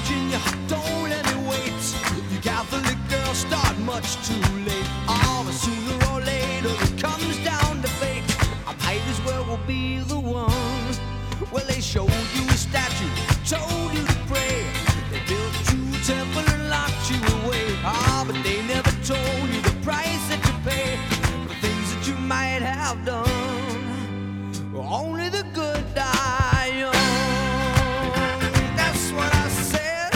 Virginia, don't let me wait. You Catholic girls start much too late. Oh, but sooner or later it comes down to fate. I might as well be the one. Well, they showed you a statue, told you to pray. They built you a temple and locked you away. Ah, but they never told you the price that you pay for things that you might have done. Only the good die young. That's what I said.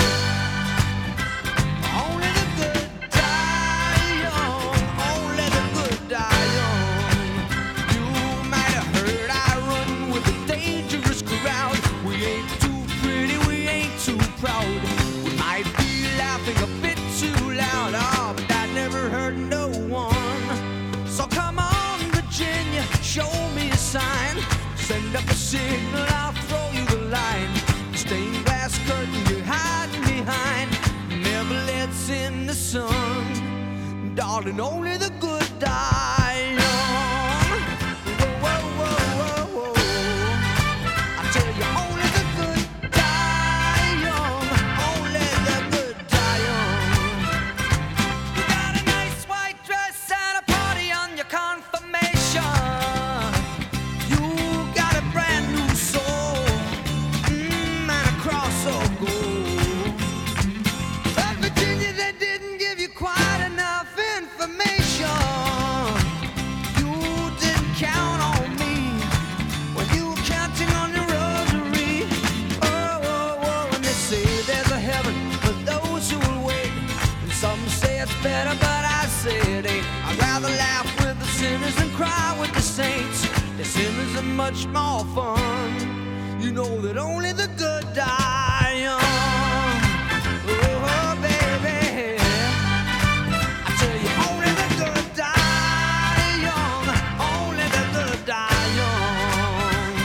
Only the good die young. Only the good die young. You might have heard I run with a dangerous crowd. We ain't too pretty, we ain't too proud. We might be laughing a bit too loud. Oh, but that never hurt no one. So come on, Virginia, show me a sign. Send up a signal, I'll throw you the line. Stained glass curtain you're hiding behind never lets in the sun. Darling, only the good die young. Whoa, whoa, whoa, whoa, whoa. I tell you, only the good die young. Only the good die young. You got a nice white dress and a party on your confirmation. You got a brand new soul, and a cross of gold. But Virginia, they didn't give you quite enough information. You didn't count on me when you were counting on your rosary. Oh, oh, oh, and they say there's a heaven for those who will wait. And some say it's better, but I say it ain't. I'd rather laugh with the sinners than cry with the saints. The sinners are much more fun. You know that only the good die young. Oh, baby, I tell you, only the good die young. Only the good die young.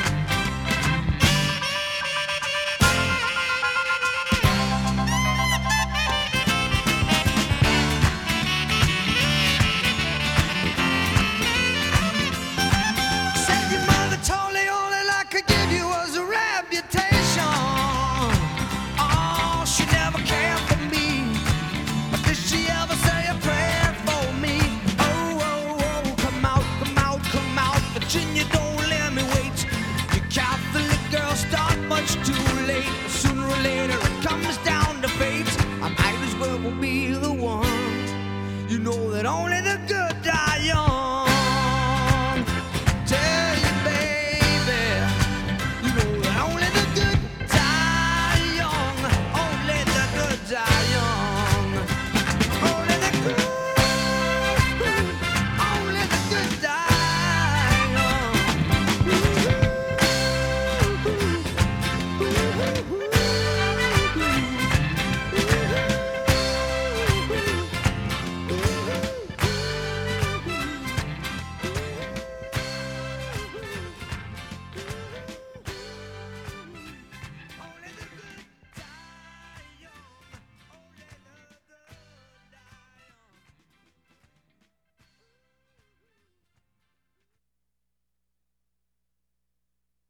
Said your mother told me all that I could give you was a reputation. Oh, she never cared for me, but did she ever say a prayer for me? Oh, oh, oh, come out, come out, come out, Virginia, don't let me wait. You Catholic girls start much too late. Sooner or later it comes down to fate. I might as well be the one. You know that only